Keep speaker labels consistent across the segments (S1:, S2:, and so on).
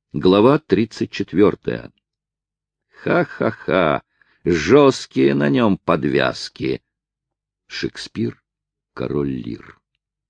S1: Глава 34. Ха-ха-ха! Жесткие на нем подвязки. Шекспир, Король Лир.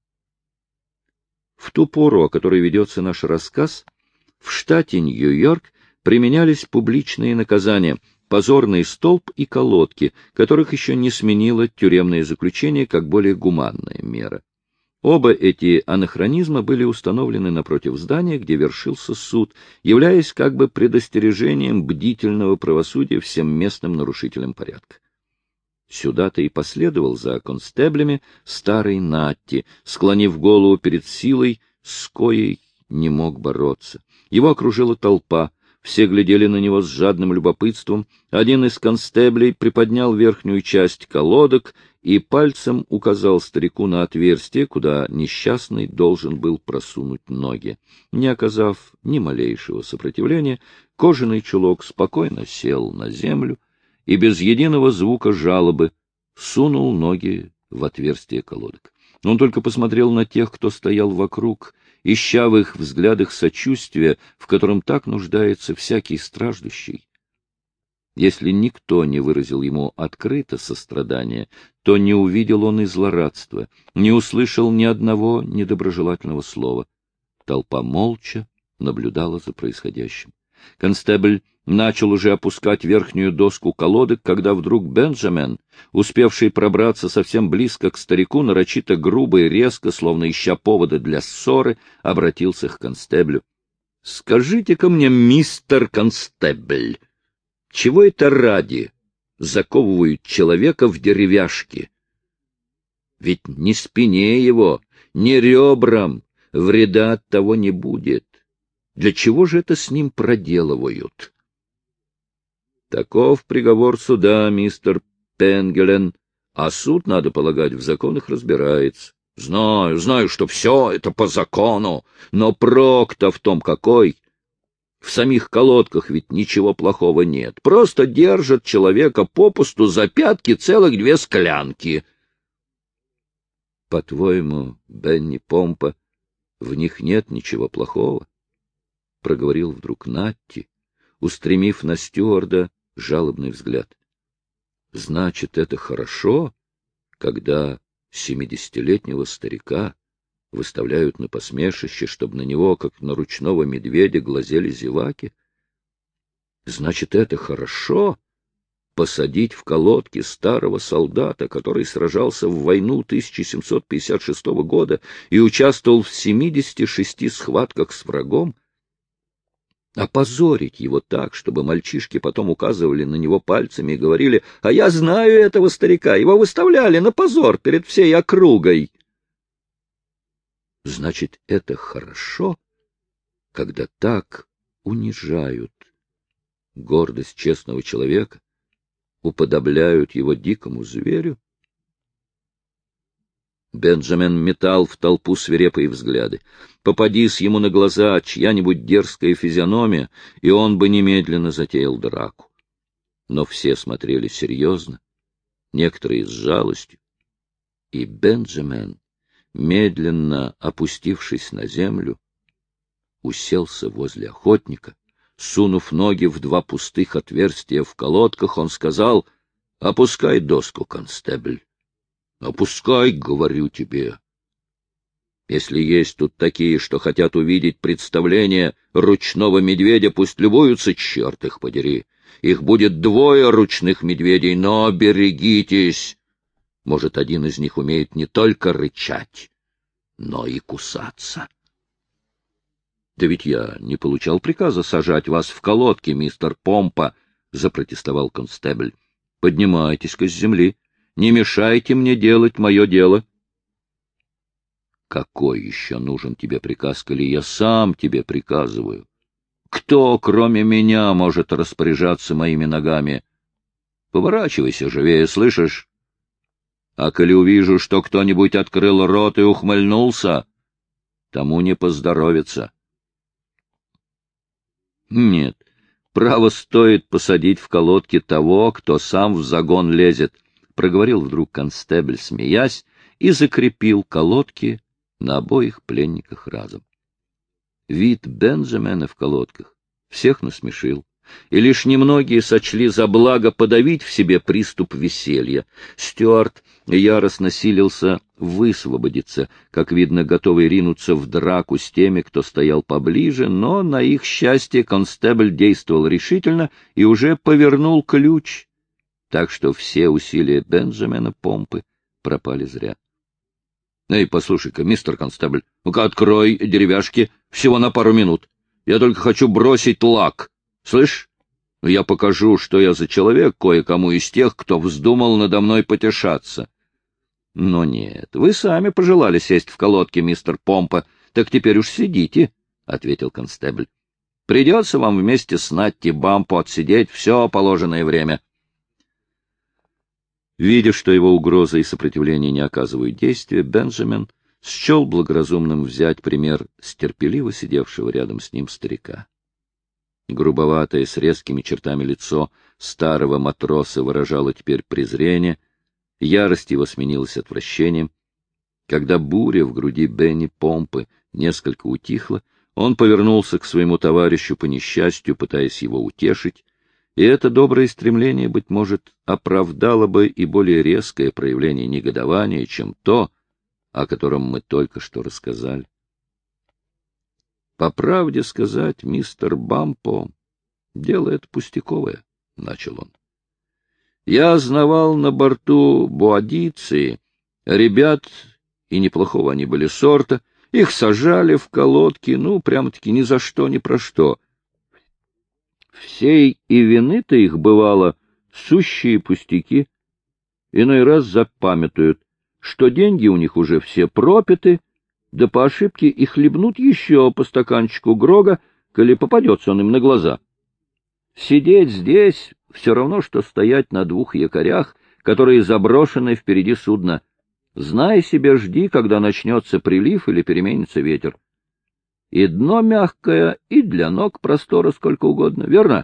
S1: В ту пору, о которой ведется наш рассказ, в штате Нью-Йорк применялись публичные наказания, позорный столб и колодки, которых еще не сменило тюремное заключение как более гуманная мера. Оба эти анахронизма были установлены напротив здания, где вершился суд, являясь как бы предостережением бдительного правосудия всем местным нарушителям порядка. Сюда-то и последовал за констеблями старый Натти, склонив голову перед силой, с коей не мог бороться. Его окружила толпа, все глядели на него с жадным любопытством. Один из констеблей приподнял верхнюю часть колодок и пальцем указал старику на отверстие, куда несчастный должен был просунуть ноги. Не оказав ни малейшего сопротивления, кожаный чулок спокойно сел на землю и без единого звука жалобы сунул ноги в отверстие колодок. Он только посмотрел на тех, кто стоял вокруг, ища в их взглядах сочувствия, в котором так нуждается всякий страждущий. Если никто не выразил ему открыто сострадания, то не увидел он и злорадства, не услышал ни одного недоброжелательного слова. Толпа молча наблюдала за происходящим. Констебль начал уже опускать верхнюю доску колодок, когда вдруг Бенджамин, успевший пробраться совсем близко к старику, нарочито грубо и резко, словно ища повода для ссоры, обратился к констеблю. — Скажите-ка мне, мистер констебль, чего это ради заковывают человека в деревяшки? Ведь ни спине его, ни ребрам вреда от того не будет. Для чего же это с ним проделывают? Таков приговор суда, мистер Пенгелен, а суд, надо полагать, в законах разбирается. Знаю, что все это по закону, но прок-то в том какой. В самих колодках ведь ничего плохого нет. Просто держат человека попусту за пятки целых 2 склянки. По-твоему, Бенни Помпа, в них нет ничего плохого? — проговорил вдруг Натти, устремив на стюарда жалобный взгляд. — Значит, это хорошо, когда 70-летнего старика выставляют на посмешище, чтобы на него, как на ручного медведя, глазели зеваки? Значит, это хорошо посадить в колодки старого солдата, который сражался в войну 1756 года и участвовал в 76 схватках с врагом? Опозорить его так, чтобы мальчишки потом указывали на него пальцами и говорили: «А я знаю этого старика, его выставляли на позор перед всей округой». Значит, это хорошо, когда так унижают гордость честного человека, уподобляют его дикому зверю? Бенджамин метал в толпу свирепые взгляды. Попадись ему на глаза чья-нибудь дерзкая физиономия, и он бы немедленно затеял драку. Но все смотрели серьезно, некоторые с жалостью, и Бенджамин, медленно опустившись на землю, уселся возле охотника. Сунув ноги в 2 пустых отверстия в колодках, он сказал: — Опускай доску, констебль. — Опускай, говорю тебе. Если есть тут такие, что хотят увидеть представление ручного медведя, пусть любуются, черт их подери. Их будет 2 ручных медведей, но берегитесь. Может, один из них умеет не только рычать, но и кусаться. — Да ведь я не получал приказа сажать вас в колодки, мистер Помпа, — запротестовал констебль. — Поднимайтесь-ка с земли. Не мешайте мне делать мое дело. — Какой еще нужен тебе приказ, коли я сам тебе приказываю? Кто, кроме меня, может распоряжаться моими ногами? Поворачивайся живее, слышишь? А коли увижу, что кто-нибудь открыл рот и ухмыльнулся, тому не поздоровится. Нет, право стоит посадить в колодки того, кто сам в загон лезет, — проговорил вдруг констебль, смеясь, и закрепил колодки на обоих пленниках разом. Вид Бенджамина в колодках всех насмешил, и лишь немногие сочли за благо подавить в себе приступ веселья. Стюарт яростно силился высвободиться, как видно, готовый ринуться в драку с теми, кто стоял поближе, но, на их счастье, констебль действовал решительно и уже повернул ключ, так что все усилия Бенджамина Помпы пропали зря. — Эй, послушай-ка, мистер констебль, ну-ка открой деревяшки всего на пару минут. Я только хочу бросить лак. Слышь? Я покажу, что я за человек кое-кому из тех, кто вздумал надо мной потешаться. — Но нет, вы сами пожелали сесть в колодке, мистер Помпа, так теперь уж сидите, — ответил констебль. — Придется вам вместе с Натти Бампо отсидеть все положенное время. Видя, что его угроза и сопротивление не оказывают действия, Бенджамин счел благоразумным взять пример с терпеливо сидевшего рядом с ним старика. Грубоватое, с резкими чертами лицо старого матроса выражало теперь презрение, ярость его сменилась отвращением. Когда буря в груди Бенни Помпы несколько утихла, он повернулся к своему товарищу по несчастью, пытаясь его утешить, и это доброе стремление, быть может, оправдало бы и более резкое проявление негодования, чем то, о котором мы только что рассказали. — По правде сказать, мистер Бампо, дело это пустяковое, — начал он. — Я знавал на борту Боадиции ребят, и неплохого они были сорта, их сажали в колодки, ну, прямо-таки ни за что, ни про что. Всей и вины-то их бывало сущие пустяки. Иной раз запамятуют, что деньги у них уже все пропиты, да по ошибке и хлебнут еще по стаканчику грога, коли попадется он им на глаза. Сидеть здесь все равно, что стоять на двух якорях, которые заброшены впереди судна. Знай себе, жди, когда начнется прилив или переменится ветер. И дно мягкое, и для ног простора сколько угодно, верно?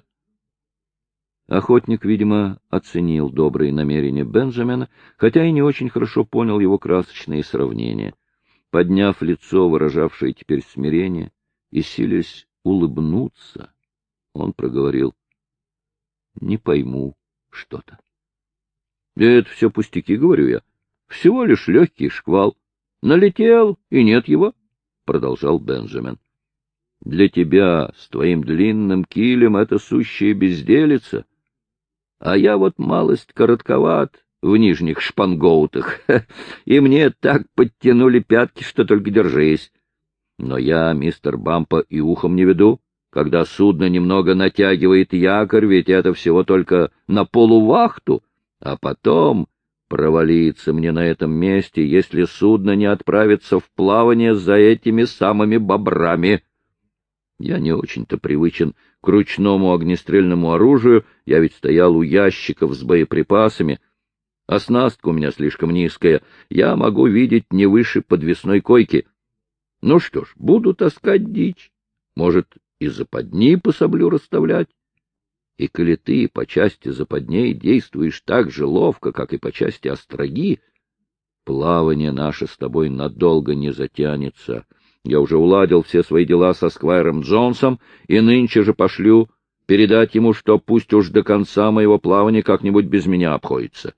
S1: Охотник, видимо, оценил добрые намерения Бенджамина, хотя и не очень хорошо понял его красочные сравнения. Подняв лицо, выражавшее теперь смирение, и силясь улыбнуться, он проговорил: — Не пойму что-то. — Это все пустяки, говорю я. Всего лишь легкий шквал. Налетел, и нет его. — продолжал Бенджамин. — Для тебя с твоим длинным килем это сущая безделица, а я вот малость коротковат в нижних шпангоутах, и мне так подтянули пятки, что только держись. Но я, мистер Бампо, и ухом не веду. Когда судно немного натягивает якорь, ведь это всего только на полувахту, а потом провалиться мне на этом месте, если судно не отправится в плавание за этими самыми бобрами. Я не очень-то привычен к ручному огнестрельному оружию, я ведь стоял у ящиков с боеприпасами. Оснастка у меня слишком низкая, я могу видеть не выше подвесной койки. Ну что ж, буду таскать дичь, может, и западни по саблю расставлять. И коли ты по части западней действуешь так же ловко, как и по части остроги, плавание наше с тобой надолго не затянется. Я уже уладил все свои дела со Сквайром Джонсом, и нынче же пошлю передать ему, что пусть уж до конца моего плавания как-нибудь без меня обходится.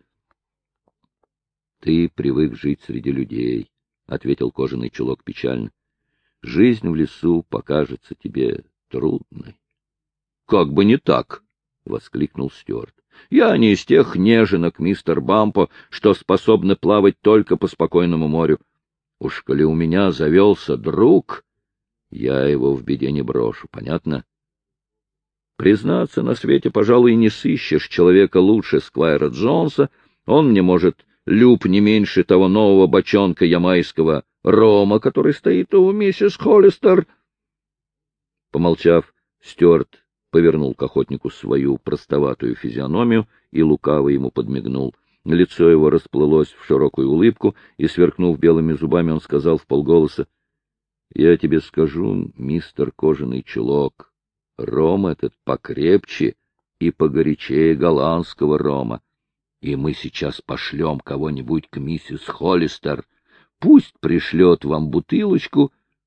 S1: — Ты привык жить среди людей, — ответил кожаный чулок печально. — Жизнь в лесу покажется тебе трудной. — Как бы не так! — воскликнул Стюарт. — Я не из тех неженок, мистер Бампо, что способны плавать только по спокойному морю. Уж коли у меня завелся друг, я его в беде не брошу, понятно? Признаться, на свете, пожалуй, не сыщешь человека лучше Сквайра Джонса, он мне, может, люб не меньше того нового бочонка ямайского рома, который стоит у миссис Холлистер. Помолчав, Стюарт повернул к охотнику свою простоватую физиономию и лукаво ему подмигнул. Лицо его расплылось в широкую улыбку, и, сверкнув белыми зубами, он сказал вполголоса: — Я тебе скажу, мистер Кожаный Чулок, ром этот покрепче и погорячее голландского рома. И мы сейчас пошлем кого-нибудь к миссис Холлистер. Пусть пришлет вам бутылочку,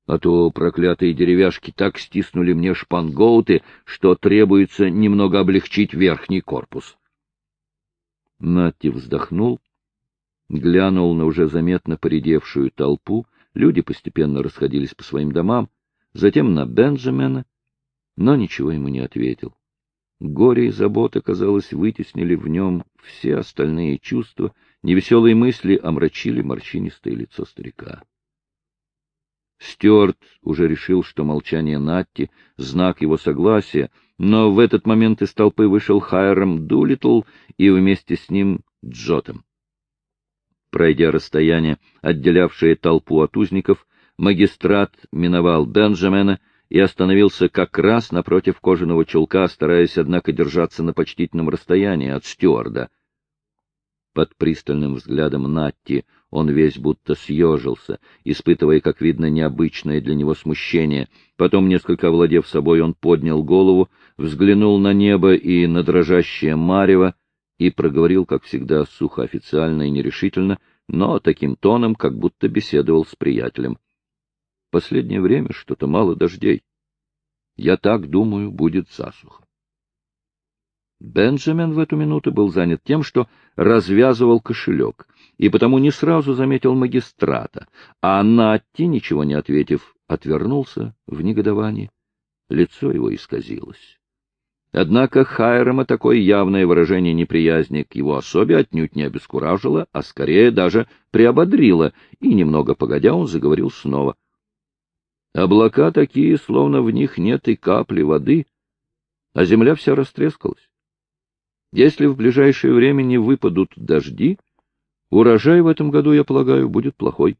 S1: А то проклятые деревяшки так стиснули мне шпангоуты, что требуется немного облегчить верхний корпус. Натти вздохнул, глянул на уже заметно поредевшую толпу, люди постепенно расходились по своим домам, затем на Бенджамина, но ничего ему не ответил. Горе и забота, казалось, вытеснили в нем все остальные чувства, невеселые мысли омрачили морщинистое лицо старика. Стюарт уже решил, что молчание Натти — знак его согласия, но в этот момент из толпы вышел Хайрам Дулиттл и вместе с ним Джотем. Пройдя расстояние, отделявшее толпу от узников, магистрат миновал Бенджамина и остановился как раз напротив кожаного чулка, стараясь, однако, держаться на почтительном расстоянии от стюарда. Под пристальным взглядом Натти он весь будто съежился, испытывая, как видно, необычное для него смущение. Потом, несколько овладев собой, он поднял голову, взглянул на небо и на дрожащее марево и проговорил, как всегда, сухо, официально и нерешительно, но таким тоном, как будто беседовал с приятелем. Последнее время что-то мало дождей. Я так думаю, будет засуха. Бенджамин в эту минуту был занят тем, что развязывал кошелек, и потому не сразу заметил магистрата, а Натти, ничего не ответив, отвернулся в негодовании. Лицо его исказилось. Однако Хайрама такое явное выражение неприязни к его особе отнюдь не обескуражило, а скорее даже приободрило, и, немного погодя, он заговорил снова. Облака такие, словно в них нет и капли воды, а земля вся растрескалась. Если в ближайшее время не выпадут дожди, урожай в этом году, я полагаю, будет плохой.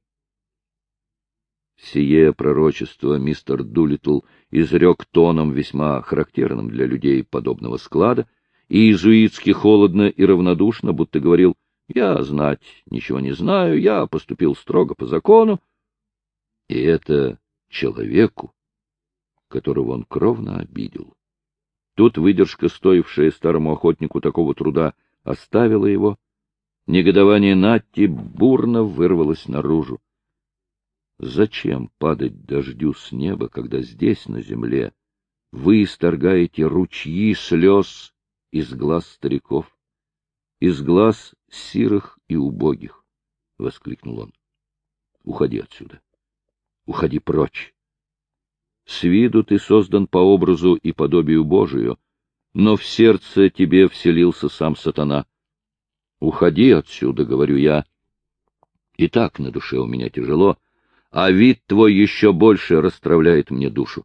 S1: Сие пророчество мистер Дулиттл изрек тоном, весьма характерным для людей подобного склада, и иезуитски холодно и равнодушно, будто говорил: «Я знать ничего не знаю, я поступил строго по закону». И это человеку, которого он кровно обидел. Тут выдержка, стоившая старому охотнику такого труда, оставила его. Негодование Натти бурно вырвалось наружу. Зачем падать дождю с неба, когда здесь, на земле, вы исторгаете ручьи слез из глаз стариков, из глаз сирых и убогих? — воскликнул он. — Уходи отсюда. Уходи прочь. С виду ты создан по образу и подобию Божию, но в сердце тебе вселился сам сатана. Уходи отсюда, говорю я. И так на душе у меня тяжело, а вид твой еще больше расстраивает мне душу.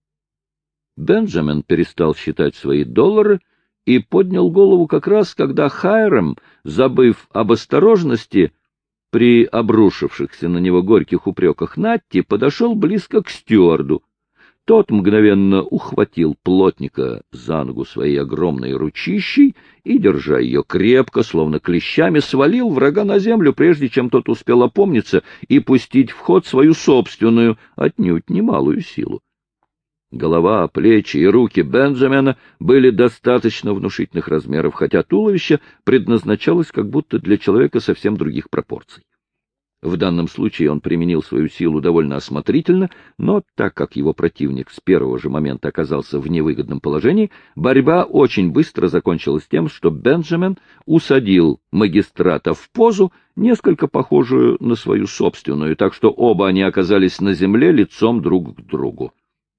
S1: Бенджамин перестал считать свои доллары и поднял голову как раз, когда Хайрам, забыв об осторожности при обрушившихся на него горьких упреках Натти, подошел близко к стюарду. Тот мгновенно ухватил плотника за ногу своей огромной ручищей и, держа ее крепко, словно клещами, свалил врага на землю, прежде чем тот успел опомниться и пустить в ход свою собственную, отнюдь немалую силу. Голова, плечи и руки Бенджамина были достаточно внушительных размеров, хотя туловище предназначалось как будто для человека совсем других пропорций. В данном случае он применил свою силу довольно осмотрительно, но так как его противник с первого же момента оказался в невыгодном положении, борьба очень быстро закончилась тем, что Бенджамин усадил магистрата в позу, несколько похожую на свою собственную, так что оба они оказались на земле лицом друг к другу.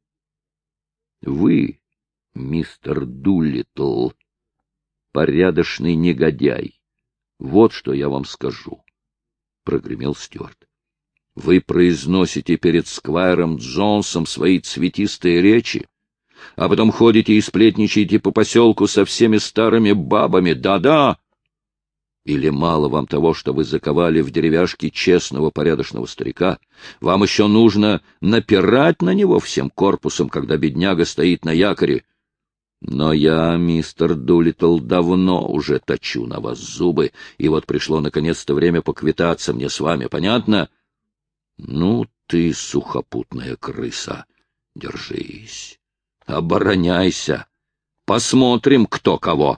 S1: — Вы, мистер Дулиттл, порядочный негодяй, вот что я вам скажу. — прогремел Стюарт. — Вы произносите перед Сквайром Джонсом свои цветистые речи, а потом ходите и сплетничаете по поселку со всеми старыми бабами, да-да! Или мало вам того, что вы заковали в деревяшки честного, порядочного старика? Вам еще нужно напирать на него всем корпусом, когда бедняга стоит на якоре. Но я, мистер Дулиттл, давно уже точу на вас зубы, и вот пришло наконец-то время поквитаться мне с вами, понятно? Ну ты, сухопутная крыса, держись, обороняйся, посмотрим, кто кого.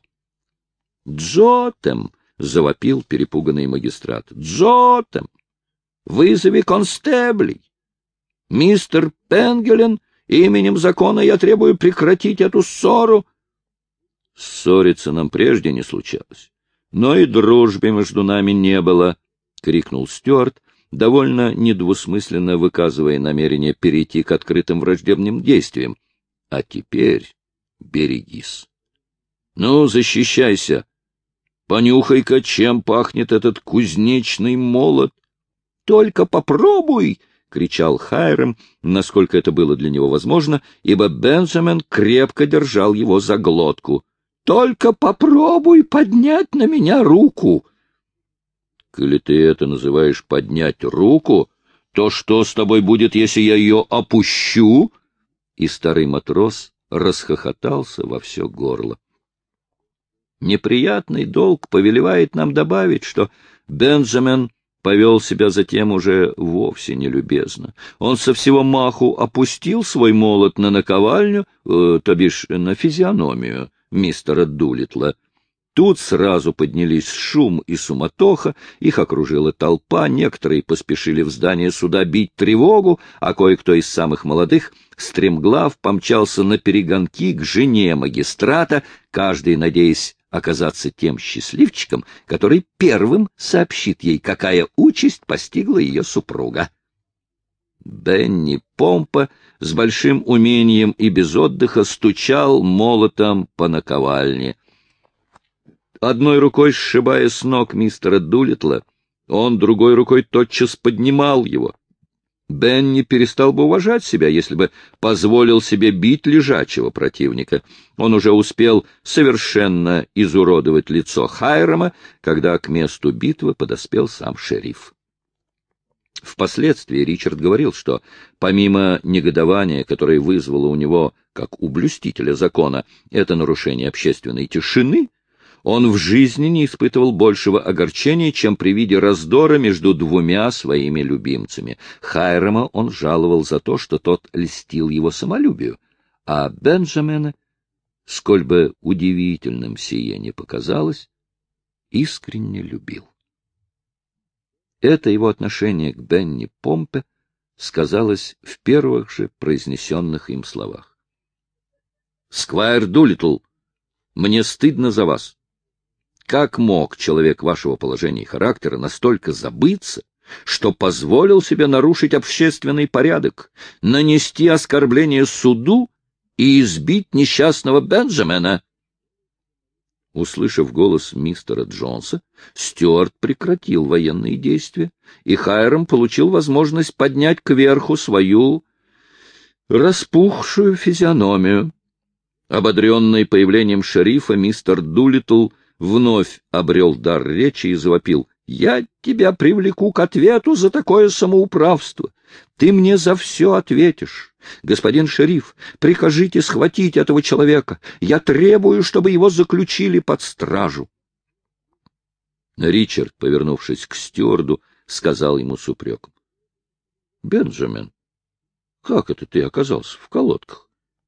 S1: Джотем! — завопил перепуганный магистрат. — Джотем! Вызови констеблей! Мистер Пенгелен, именем закона я требую прекратить эту ссору. Ссориться нам прежде не случалось, но и дружбы между нами не было, — крикнул Стюарт, довольно недвусмысленно выказывая намерение перейти к открытым враждебным действиям. — А теперь берегись. Ну, защищайся. Понюхай-ка, чем пахнет этот кузнечный молот. — Только попробуй! — кричал Хайрам, насколько это было для него возможно, ибо Бенджамин крепко держал его за глотку. — Только попробуй поднять на меня руку! — Коли ты это называешь поднять руку, то что с тобой будет, если я ее опущу? И старый матрос расхохотался во все горло. Неприятный долг повелевает нам добавить, что Бенджамин повел себя затем уже вовсе нелюбезно. Он со всего маху опустил свой молот на наковальню, то бишь на физиономию мистера Дулиттла. Тут сразу поднялись шум и суматоха, их окружила толпа, некоторые поспешили в здание суда бить тревогу, а кое-кто из самых молодых, стремглав, помчался на перегонки к жене магистрата, каждый надеясь оказаться тем счастливчиком, который первым сообщит ей, какая участь постигла ее супруга. Бенни Помпа с большим умением и без отдыха стучал молотом по наковальне. Одной рукой сшибая с ног мистера Дулиттла, он другой рукой тотчас поднимал его. Бенни перестал бы уважать себя, если бы позволил себе бить лежачего противника. Он уже успел совершенно изуродовать лицо Хайрама, когда к месту битвы подоспел сам шериф. Впоследствии Ричард говорил, что помимо негодования, которое вызвало у него, как у блюстителя закона, это нарушение общественной тишины, он в жизни не испытывал большего огорчения, чем при виде раздора между двумя своими любимцами. Хайрама он жаловал за то, что тот льстил его самолюбию, а Бенджамина, сколь бы удивительным сие не показалось, искренне любил. Это его отношение к Бенни Помпе сказалось в первых же произнесенных им словах. «Сквайр Дулиттл, мне стыдно за вас. Как мог человек вашего положения и характера настолько забыться, что позволил себе нарушить общественный порядок, нанести оскорбление суду и избить несчастного Бенджамина?» Услышав голос мистера Джонса, Стюарт прекратил военные действия, и Хайрам получил возможность поднять кверху свою распухшую физиономию. Ободренный появлением шерифа, мистер Дулиттл вновь обрел дар речи и завопил: «Я тебя привлеку к ответу за такое самоуправство. Ты мне за все ответишь. Господин шериф, прикажите схватить этого человека. Я требую, чтобы его заключили под стражу». Ричард, повернувшись к стюарду, сказал ему с упреком: «Бенджамин, как это ты оказался в колодках?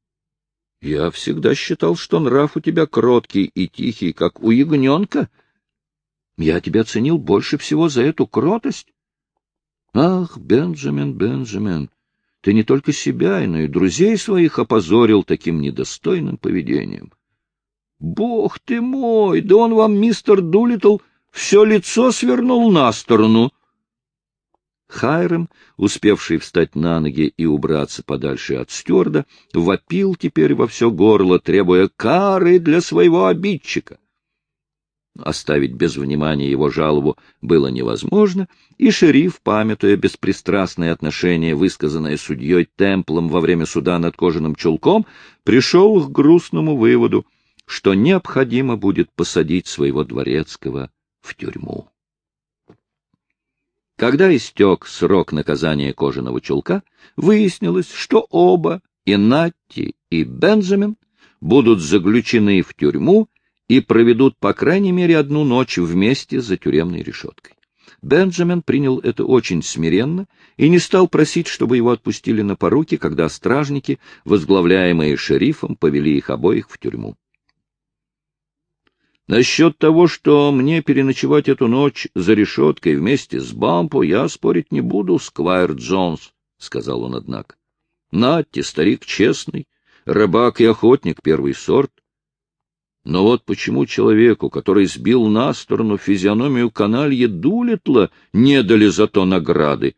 S1: Я всегда считал, что нрав у тебя кроткий и тихий, как у ягненка. Я тебя ценил больше всего за эту кротость. Ах, Бенджамин, Бенджамин, ты не только себя, но и друзей своих опозорил таким недостойным поведением. Бог ты мой, да он вам, мистер Дулиттл, все лицо свернул на сторону». Хайрам, успевший встать на ноги и убраться подальше от стюарда, вопил теперь во все горло, требуя кары для своего обидчика. Оставить без внимания его жалобу было невозможно, и шериф, памятуя беспристрастное отношение, высказанное судьей Темплом во время суда над кожаным чулком, пришел к грустному выводу, что необходимо будет посадить своего дворецкого в тюрьму. Когда истек срок наказания кожаного чулка, выяснилось, что оба, и Натти, и Бенджамин, будут заключены в тюрьму и проведут по крайней мере одну ночь вместе за тюремной решеткой. Бенджамин принял это очень смиренно и не стал просить, чтобы его отпустили на поруки, когда стражники, возглавляемые шерифом, повели их обоих в тюрьму. «Насчет того, что мне переночевать эту ночь за решеткой вместе с Бампо, я спорить не буду, Сквайр Джонс», — сказал он, однако. — Натти, старик честный, рыбак и охотник первый сорт. Но вот почему человеку, который сбил на сторону физиономию каналья Дулиттла, не дали зато награды?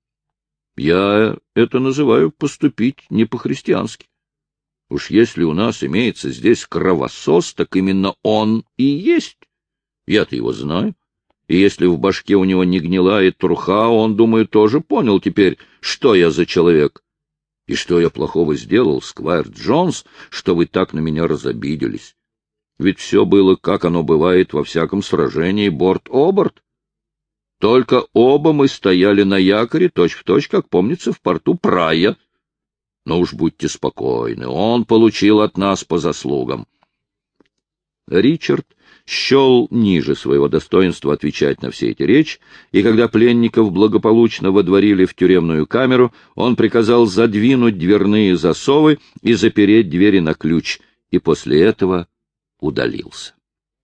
S1: Я это называю поступить не по-христиански. Уж если у нас имеется здесь кровосос, так именно он и есть. Я-то его знаю. И если в башке у него не гнилая труха, он, думаю, тоже понял теперь, что я за человек. И что я плохого сделал, Сквайр Джонс, что вы так на меня разобиделись. Ведь все было, как оно бывает во всяком сражении, борт-оборт. Только оба мы стояли на якоре, точь-в-точь, как помнится, в порту Прая. Но уж будьте спокойны, он получил от нас по заслугам. Ричард счел ниже своего достоинства отвечать на все эти речи, и когда пленников благополучно водворили в тюремную камеру, он приказал задвинуть дверные засовы и запереть двери на ключ, и после этого удалился.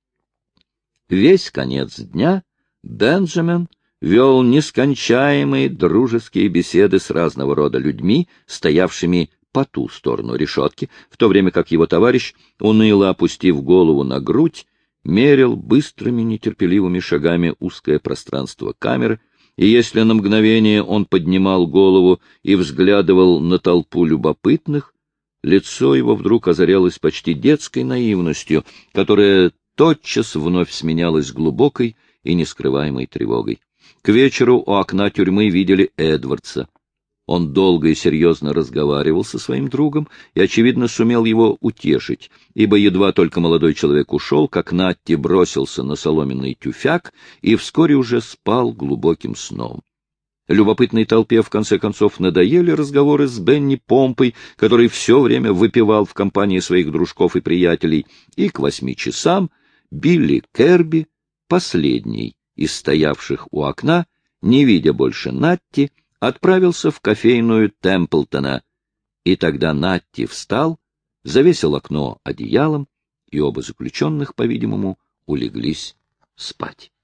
S1: Весь конец дня Бенджамин вел нескончаемые дружеские беседы с разного рода людьми, стоявшими по ту сторону решетки, в то время как его товарищ, уныло опустив голову на грудь, мерил быстрыми нетерпеливыми шагами узкое пространство камеры, и если на мгновение он поднимал голову и взглядывал на толпу любопытных, лицо его вдруг озарялось почти детской наивностью, которая тотчас вновь сменялась глубокой и нескрываемой тревогой. К вечеру у окна тюрьмы видели Эдвардса. Он долго и серьезно разговаривал со своим другом и, очевидно, сумел его утешить, ибо едва только молодой человек ушел, как Натти бросился на соломенный тюфяк и вскоре уже спал глубоким сном. Любопытной толпе, в конце концов, надоели разговоры с Бенни Помпой, который все время выпивал в компании своих дружков и приятелей, и к 8 часам Билли Керби, последний из стоявших у окна, не видя больше Натти, отправился в кофейную Темплтона, и тогда Натти встал, завесил окно одеялом, и оба заключенных, по-видимому, улеглись спать.